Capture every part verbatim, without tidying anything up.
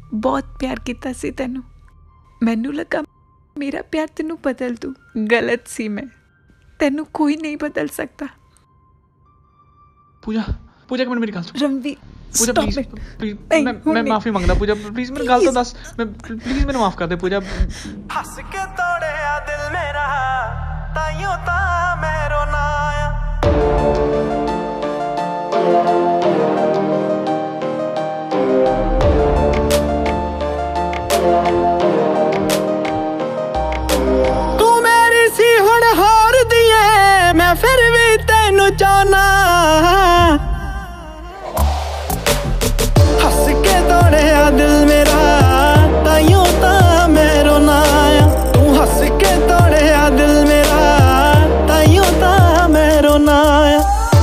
बहुत प्यार किया सी तैनू। मैनू लगा मेरा प्यार तेनू बदल दूँ, गलत सी मैं। तेनू कोई नहीं बदल सकता। पूजा पूजा एक मिनट मेरी गल सुन। Ranveer Puja stop please it। Please नहीं, मैं हुण मैं नहीं। माफी मंगदा पूजा प्लीज मेरी गल तो दस। मैं प्लीज मेरे माफ कर दे पूजा। हस के तोड़िया दिल मेरा ताइयों ता मैं रोना आया। तू मेरी सी हुण हार दिए मैं फिर भी तेनू चाहना। हस के तोड़िया दिल मेरा ताइयों ता मैं रोना आया। तू हस के तोड़िया दिल मेरा ताइयों ता मैं रोना आया।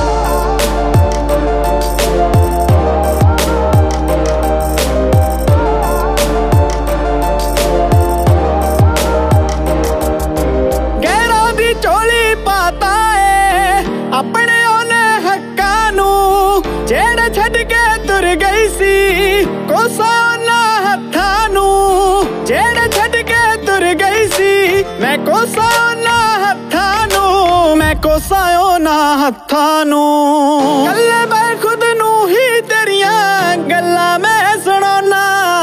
गैरा दी चोली पाता है अपने ओने हक्कां नू, जेड़े छड्ड के तुर गई सी कोसा ना हत्थां नू। जेड़े छड्ड के तुर गई सी मैं कोसा ना हत्थां नू, मैं कोसा ना हत्थां नू। कल्ले मैं खुद नू ही तेरियां गल्लां मैं सुनाना।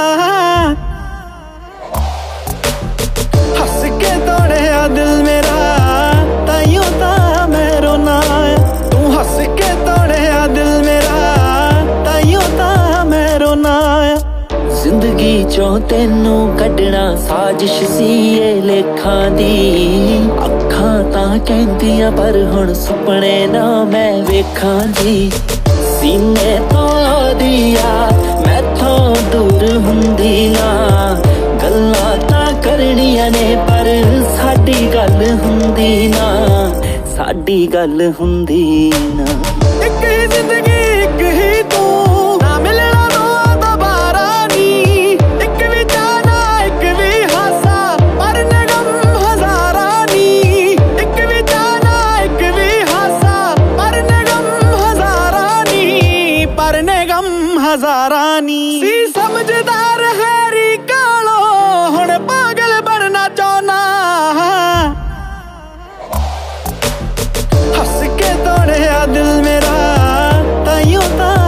हस के तोड़िया दिल मेरा ताइयों ता मैं रोना आया। तू हस के तोड़िया दिल मेरा ताइयों ता मैं रोना आया। जिंदगी चों तेनू कड्ढना साजिश सी ए लेखां दी। अखां तां कहंदियां पर हुण सुपने ना मैं वेखां जी। सीने तो दिया मैथों दूर हुंदी ना, गल्लां तां करनियां ने पर साडी गल हुंदी ना, साडी गल हुंदी ना। एक ही जिंदगी एक ही तू ना मिलना दो दोबारा नी। एक भी जाना एक भी हासा पर निगम हजारा नी। एक भी जाना एक भी हासा पर निगम हजारा नी, पर निगम हजारा नी। सी समझदार हैरी कालो हुण पागल बनना चाहना। हस के तोड़िया दिल मेरा ताइयों ता